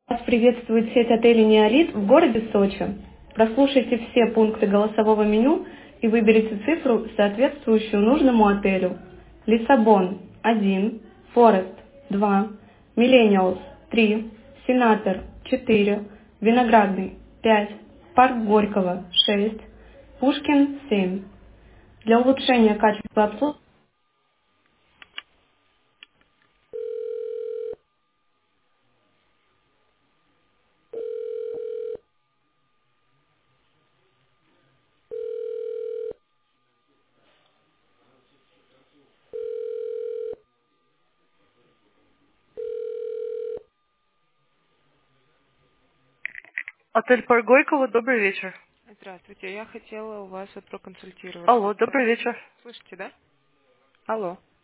Вас приветствует сеть отелей «Неолит» в городе Сочи. Прослушайте все пункты голосового меню и выберите цифру, соответствующую нужному отелю. Лиссабон– 1, Форест– 2, Миллениалс– 3, Сенатор– 4, Виноградный– 5, Парк Горького– 6, Пушкин– 7. Для улучшения качества обслуживания Отель Парк Горького, добрый вечер. Здравствуйте, я хотела у вас вот проконсультироваться. Алло, добрый вечер. Слышите, да? Алло.